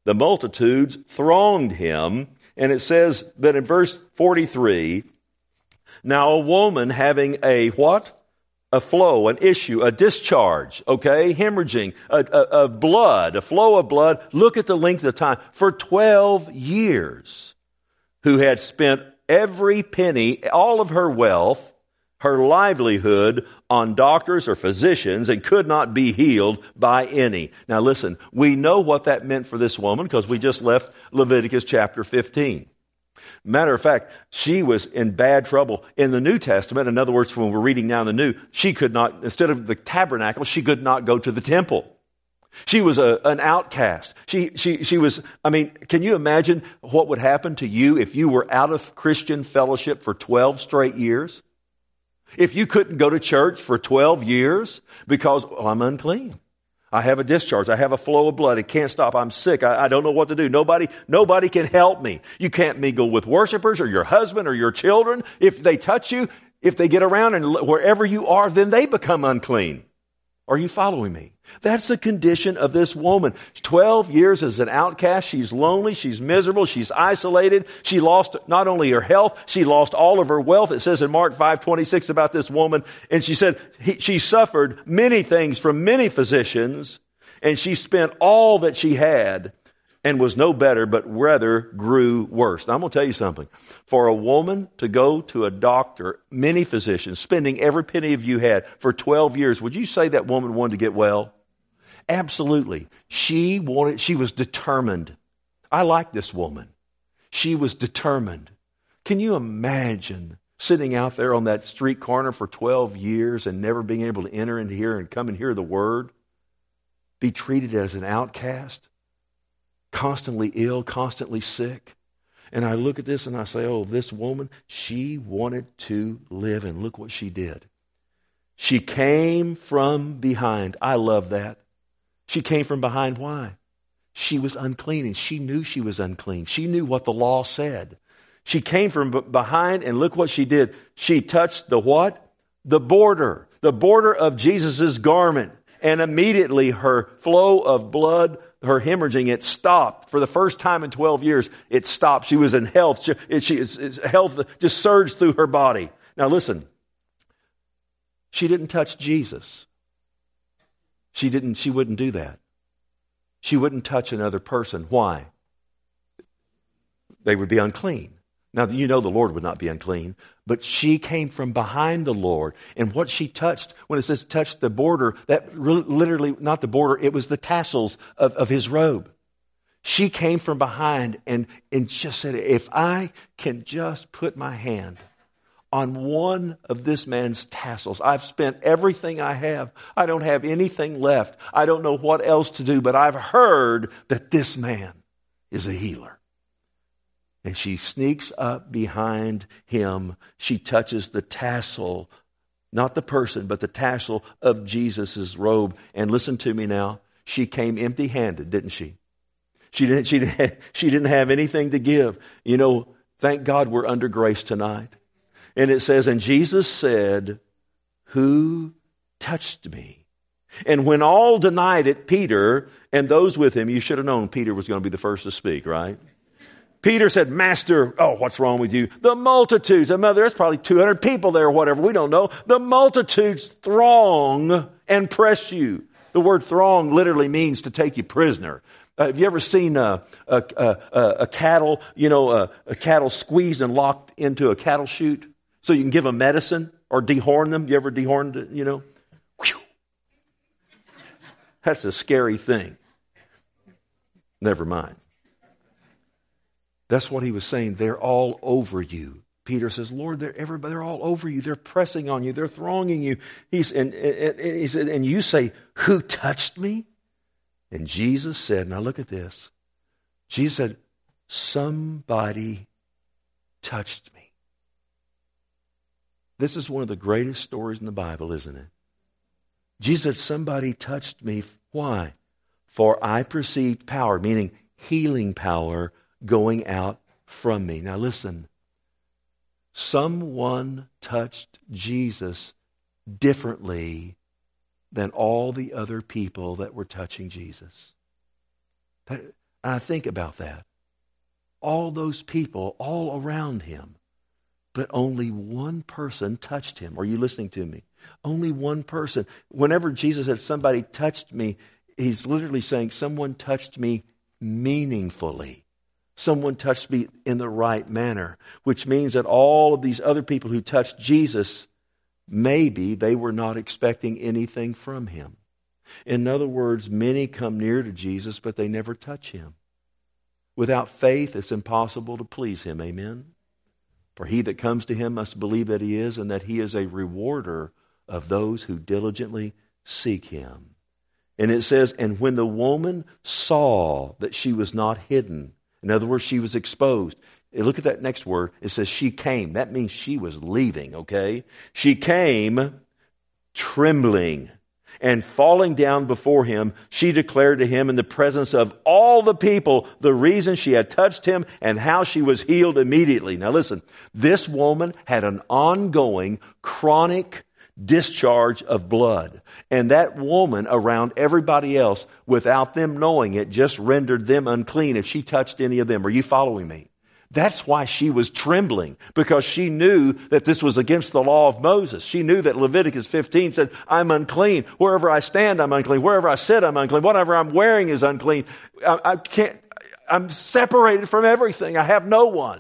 the multitudes thronged him. And it says that in verse 43, now a woman having a what? A flow, an issue, a discharge, okay? Hemorrhaging, a blood, a flow of blood. Look at the length of time. For 12 years, who had spent every penny, all of her wealth, her livelihood on doctors or physicians, and could not be healed by any. Now listen, we know what that meant for this woman because we just left Leviticus chapter 15. Matter of fact, she was in bad trouble. In the New Testament, in other words, when we're reading now in the New, she could not, instead of the tabernacle, she could not go to the temple. She was an outcast. She was, can you imagine what would happen to you if you were out of Christian fellowship for 12 straight years? If you couldn't go to church for 12 years because, I'm unclean. I have a discharge. I have a flow of blood. It can't stop. I'm sick. I don't know what to do. Nobody can help me. You can't mingle with worshipers or your husband or your children. If they touch you, if they get around and wherever you are, then they become unclean. Are you following me? That's the condition of this woman. 12 years as an outcast. She's lonely. She's miserable. She's isolated. She lost not only her health, she lost all of her wealth. It says in Mark 5:26 about this woman, and she said she suffered many things from many physicians, and she spent all that she had and was no better, but rather grew worse. Now, I'm going to tell you something. For a woman to go to a doctor, many physicians, spending every penny of you had for 12 years, would you say that woman wanted to get well? Absolutely. She was determined. I like this woman. She was determined. Can you imagine sitting out there on that street corner for 12 years and never being able to enter into here and come and hear the word? Be treated as an outcast? Constantly ill, constantly sick. And I look at this and I say, oh, this woman, she wanted to live, and look what she did. She came from behind. I love that. She came from behind. Why? She was unclean, and she knew she was unclean. She knew what the law said. She came from behind, and look what she did. She touched the what? The border of Jesus' garment. And immediately her flow of blood, her hemorrhaging, it stopped. For the first time in 12 years, it stopped. She was in health. Health just surged through her body. Now listen, she didn't touch Jesus. She wouldn't do that. She wouldn't touch another person. Why? They would be unclean. Now, you know the Lord would not be unclean, but she came from behind the Lord. And what she touched, when it says touched the border, that really, literally, not the border, it was the tassels of his robe. She came from behind and just said, if I can just put my hand on one of this man's tassels, I've spent everything I have. I don't have anything left. I don't know what else to do, but I've heard that this man is a healer. And she sneaks up behind him. She touches the tassel, not the person, but the tassel of Jesus' robe. And listen to me now. She came empty-handed, didn't she? She didn't have anything to give. You know, thank God we're under grace tonight. And it says, and Jesus said, who touched me? And when all denied it, Peter and those with him, you should have known Peter was going to be the first to speak, right? Peter said, Master, oh, what's wrong with you? The multitudes, there's probably 200 people there or whatever, we don't know. The multitudes throng and press you. The word throng literally means to take you prisoner. Have you ever seen a cattle, a cattle squeezed and locked into a cattle chute so you can give them medicine or dehorn them? You ever dehorned it, Whew. That's a scary thing. Never mind. That's what he was saying. They're all over you. Peter says, Lord, they're all over you. They're pressing on you. They're thronging you. He said, and you say, who touched me? And Jesus said, now look at this. Jesus said, somebody touched me. This is one of the greatest stories in the Bible, isn't it? Jesus said, somebody touched me. Why? For I perceived power, meaning healing power, going out from me. Now listen, someone touched Jesus differently than all the other people that were touching Jesus. And I think about that. All those people all around him, but only one person touched him. Are you listening to me? Only one person. Whenever Jesus said, somebody touched me, he's literally saying, someone touched me meaningfully. Someone touched me in the right manner, which means that all of these other people who touched Jesus, maybe they were not expecting anything from him. In other words, many come near to Jesus, but they never touch him. Without faith, it's impossible to please him. Amen? For he that comes to him must believe that he is, and that he is a rewarder of those who diligently seek him. And it says, and when the woman saw that she was not hidden, in other words, she was exposed. Look at that next word. It says she came. That means she was leaving, okay? She came trembling. And falling down before him, she declared to him in the presence of all the people the reason she had touched him and how she was healed immediately. Now listen, this woman had an ongoing chronic discharge of blood. And that woman around everybody else, without them knowing it, just rendered them unclean if she touched any of them. Are you following me? That's why she was trembling, because she knew that this was against the law of Moses. She knew that Leviticus 15 said, I'm unclean. Wherever I stand, I'm unclean. Wherever I sit, I'm unclean. Whatever I'm wearing is unclean. I'm separated from everything. I have no one.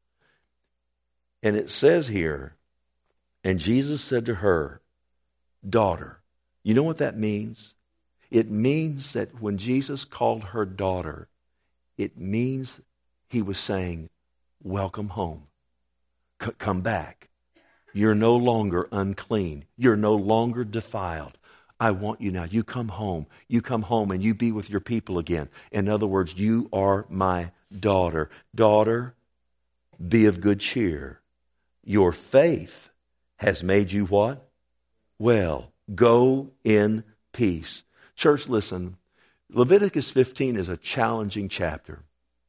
And it says here, and Jesus said to her, daughter. You know what that means? It means that when Jesus called her daughter, it means he was saying, welcome home. Come back. You're no longer unclean. You're no longer defiled. I want you now. You come home. You come home and you be with your people again. In other words, you are my daughter. Daughter, be of good cheer. Your faith has made you what? Well, go in peace. Church, listen. Leviticus 15 is a challenging chapter.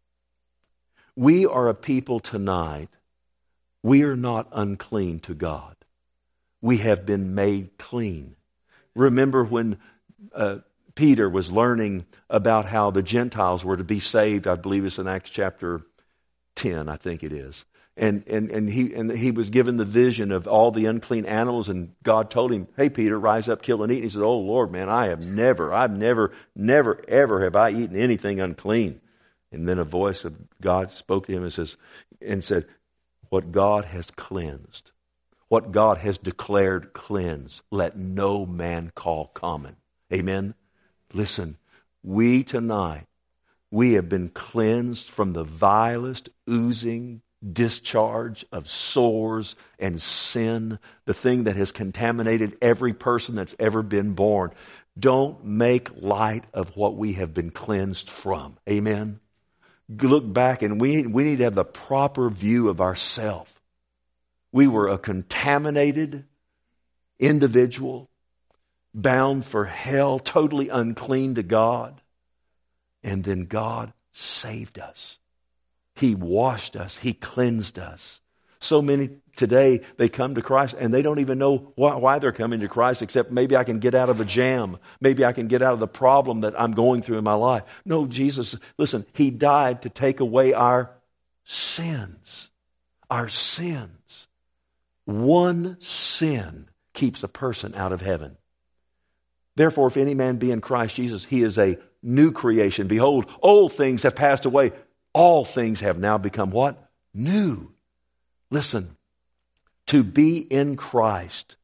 We are a people tonight. We are not unclean to God. We have been made clean. Remember when Peter was learning about how the Gentiles were to be saved. I believe it's in Acts chapter 10, I think it is. And he was given the vision of all the unclean animals, and God told him, hey, Peter, rise up, kill and eat. And he said, oh, Lord, man, I've never, ever have I eaten anything unclean. And then a voice of God spoke to him and said, what God has cleansed, what God has declared cleansed, let no man call common. Amen? Listen, we tonight, we have been cleansed from the vilest, oozing discharge of sores and sin, the thing that has contaminated every person that's ever been born. Don't make light of what we have been cleansed from. Amen? Look back, and we need to have the proper view of ourselves. We were a contaminated individual, bound for hell, totally unclean to God. And then God saved us. He washed us. He cleansed us. So many today, they come to Christ and they don't even know why they're coming to Christ, except maybe I can get out of a jam. Maybe I can get out of the problem that I'm going through in my life. No, Jesus, listen, He died to take away our sins. Our sins. One sin keeps a person out of heaven. Therefore, if any man be in Christ Jesus, he is a new creation. Behold, old things have passed away. All things have now become what? New. Listen, to be in Christ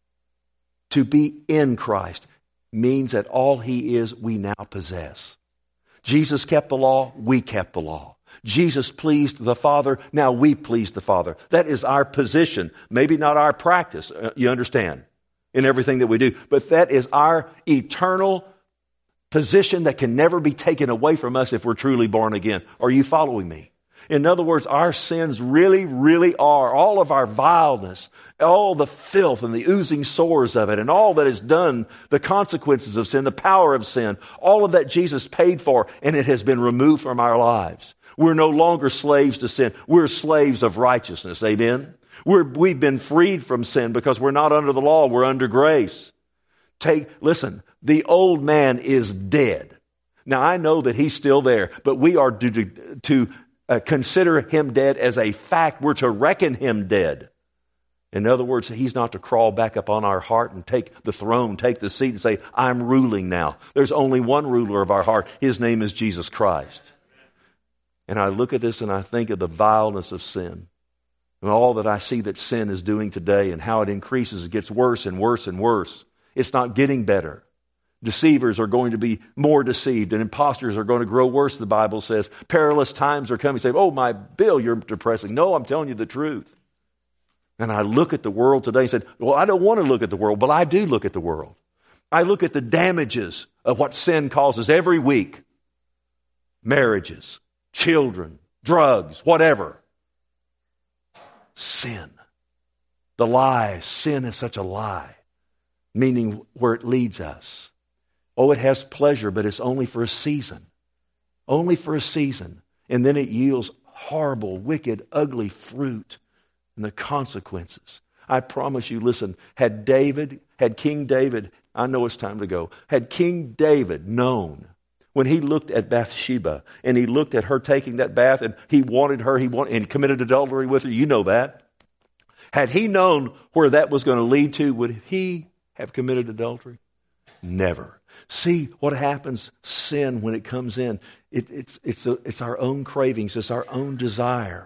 means that all He is, we now possess. Jesus kept the law, we kept the law. Jesus pleased the Father, now we please the Father. That is our position, maybe not our practice, you understand, in everything that we do. But that is our eternal position that can never be taken away from us if we're truly born again. Are you following me? In other words, our sins really, really are, all of our vileness, all the filth and the oozing sores of it, and all that is done, the consequences of sin, the power of sin, all of that Jesus paid for, and it has been removed from our lives. We're no longer slaves to sin. We're slaves of righteousness. Amen? We've been freed from sin because we're not under the law. We're under grace. Listen, the old man is dead. Now I know that He's still there, but we are to consider Him dead as a fact. We're to reckon Him dead. In other words, He's not to crawl back up on our heart and take the throne, take the seat and say, I'm ruling now. There's only one ruler of our heart. His name is Jesus Christ. And I look at this and I think of the vileness of sin. And all that I see that sin is doing today and how it increases. It gets worse and worse and worse. It's not getting better. Deceivers are going to be more deceived and imposters are going to grow worse, the Bible says. Perilous times are coming. You say, oh, my Bill, you're depressing. No, I'm telling you the truth. And I look at the world today and said, well, I don't want to look at the world, but I do look at the world. I look at the damages of what sin causes every week. Marriages, children, drugs, whatever. Sin. The lie. Sin is such a lie. Meaning where it leads us. Oh, it has pleasure, but it's only for a season. Only for a season. And then it yields horrible, wicked, ugly fruit. And the consequences. I promise you, listen, had King David, I know it's time to go, had King David known when he looked at Bathsheba and he looked at her taking that bath and he wanted her, and committed adultery with her, you know that. Had he known where that was going to lead to, would he have committed adultery? Never. See what happens, sin, when it comes in. It's our own cravings, it's our own desire.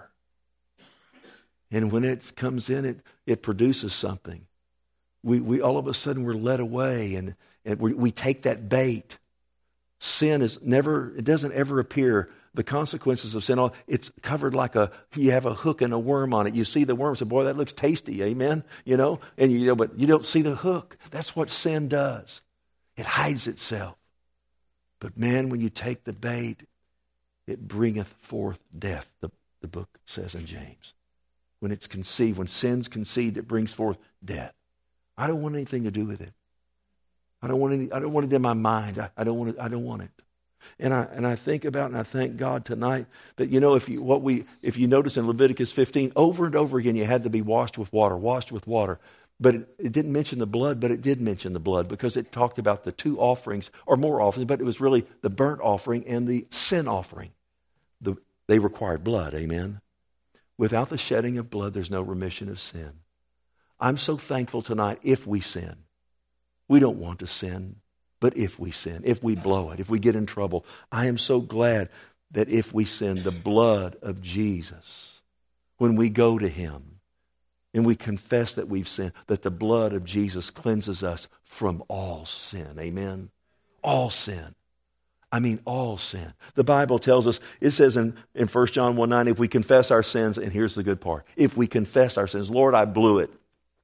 And when it comes in, it produces something. We all of a sudden we're led away and we take that bait. Sin it doesn't ever appear. The consequences of sin, it's covered like you have a hook and a worm on it. You see the worm and say, boy, that looks tasty, amen? But you don't see the hook. That's what sin does. It hides itself. But man, when you take the bait, it bringeth forth death, the book says in James. When it's conceived, when sin's conceived, it brings forth death. I don't want anything to do with it. I don't want it in my mind. I don't want it. And I think about and I thank God tonight that if you notice in Leviticus 15, over and over again you had to be washed with water. But it didn't mention the blood, but it did mention the blood because it talked about the two offerings or more offerings, but it was really the burnt offering and the sin offering. They required blood, amen. Without the shedding of blood, there's no remission of sin. I'm so thankful tonight if we sin. We don't want to sin, but if we sin, if we blow it, if we get in trouble, I am so glad that if we sin, the blood of Jesus, when we go to Him and we confess that we've sinned, that the blood of Jesus cleanses us from all sin. Amen? All sin. I mean all sin. The Bible tells us, it says in 1 John 1:9, if we confess our sins, and here's the good part, if we confess our sins, Lord, I blew it.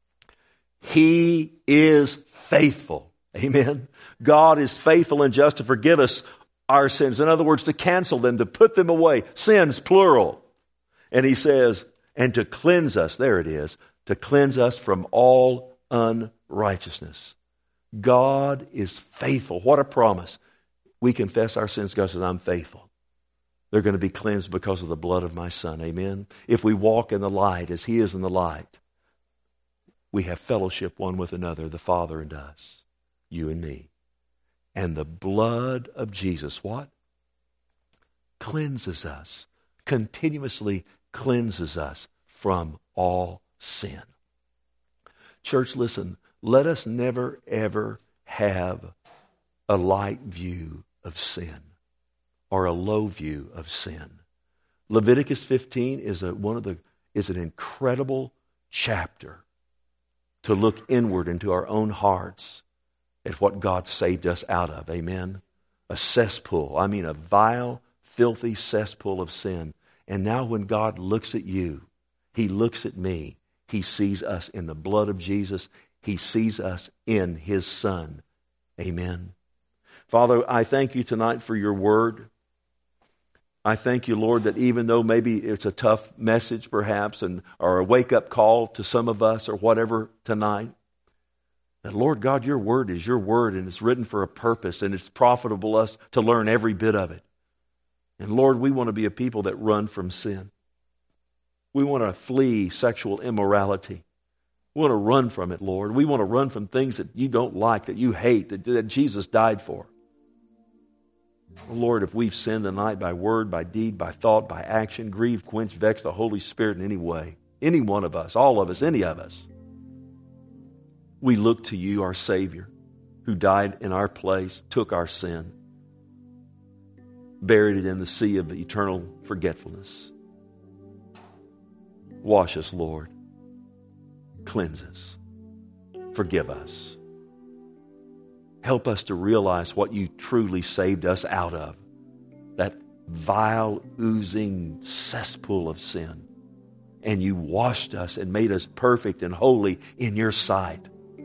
He is faithful. Amen. God is faithful and just to forgive us our sins. In other words, to cancel them, to put them away. Sins, plural. And He says, and to cleanse us, there it is, to cleanse us from all unrighteousness. God is faithful. What a promise. We confess our sins, God says, I'm faithful. They're going to be cleansed because of the blood of my Son. Amen. If we walk in the light as He is in the light, we have fellowship one with another, the Father and us, you and me. And the blood of Jesus, what? Cleanses us, continuously cleanses us from all sin. Church, listen, let us never, ever have a light view of sin or a low view of sin. Leviticus 15 is an incredible chapter to look inward into our own hearts at what God saved us out of. Amen. A cesspool. I mean a vile, filthy cesspool of sin. And now when God looks at you, He looks at me. He sees us in the blood of Jesus. He sees us in His Son. Amen. Father, I thank You tonight for Your word. I thank You, Lord, that even though maybe it's a tough message perhaps or a wake-up call to some of us or whatever tonight, that, Lord God, Your word is Your word and it's written for a purpose and it's profitable us to learn every bit of it. And Lord, we want to be a people that run from sin. We want to flee sexual immorality. We want to run from it, Lord. We want to run from things that You don't like, that You hate, that Jesus died for. Lord, if we've sinned tonight by word, by deed, by thought, by action, grieved, quenched, vexed the Holy Spirit in any way, any one of us, all of us, any of us, we look to you, our Savior, who died in our place, took our sin, buried it in the sea of eternal forgetfulness. Wash us, Lord. Cleanse us. Forgive us. Help us to realize what you truly saved us out of. That vile, oozing cesspool of sin. And you washed us and made us perfect and holy in your sight.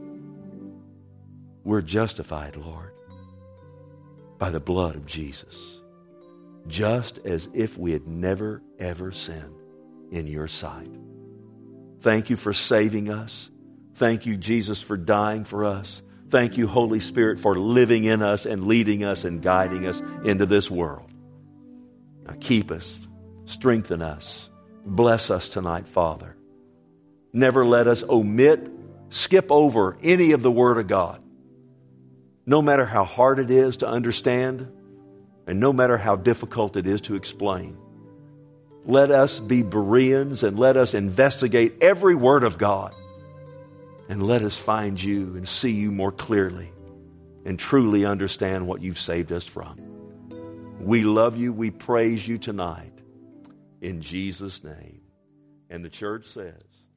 We're justified, Lord, by the blood of Jesus. Just as if we had never, ever sinned in your sight. Thank you for saving us. Thank you, Jesus, for dying for us. Thank you, Holy Spirit, for living in us and leading us and guiding us into this world. Now keep us, strengthen us, bless us tonight, Father. Never let us skip over any of the Word of God. No matter how hard it is to understand, and no matter how difficult it is to explain. Let us be Bereans and let us investigate every word of God. And let us find you and see you more clearly and truly understand what you've saved us from. We love you. We praise you tonight. In Jesus' name. And the church says...